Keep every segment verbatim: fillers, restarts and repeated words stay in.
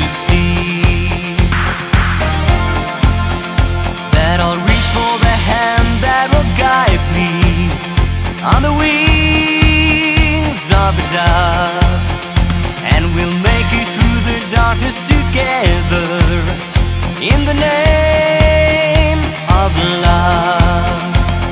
steep, that I'll reach for the hand that will guide me on the wings of a dove, and we'll make it through the darkness together in the name of love.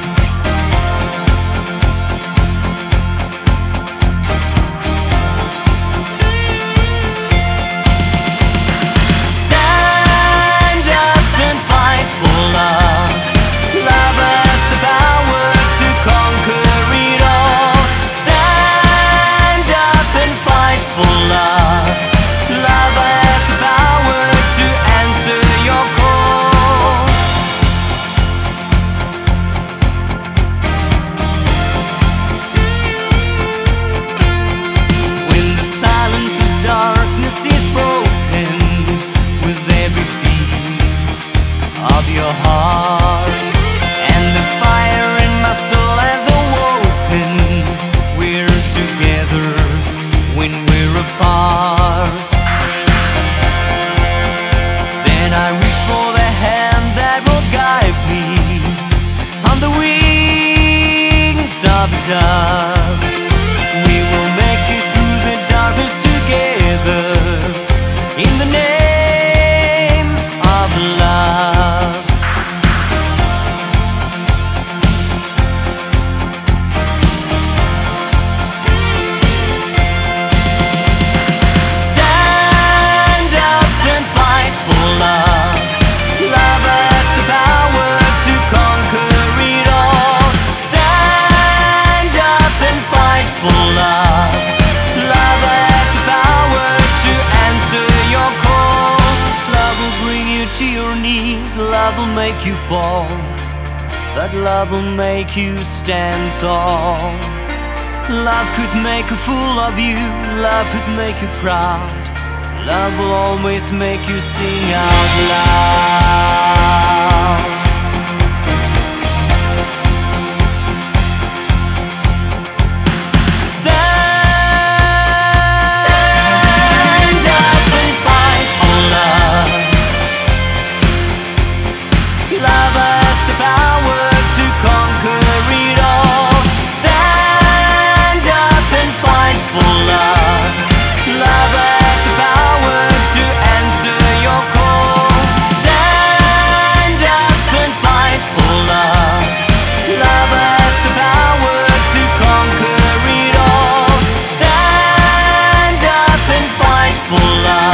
Your heart and the fire in my soul has awoken. We're together when we're apart. Then I reach for the hand that will guide me on the wings of a dove. We will make it through the darkness together in the name of love. Love will make you fall, but love will make you stand tall. Love could make a fool of you, love could make you proud. Love will always make you sing out loud. Love has the power to conquer it all. Stand up and fight for love. Love has the power to answer your call. Stand up and fight for love. Love has the power to conquer it all. Stand up and fight for love.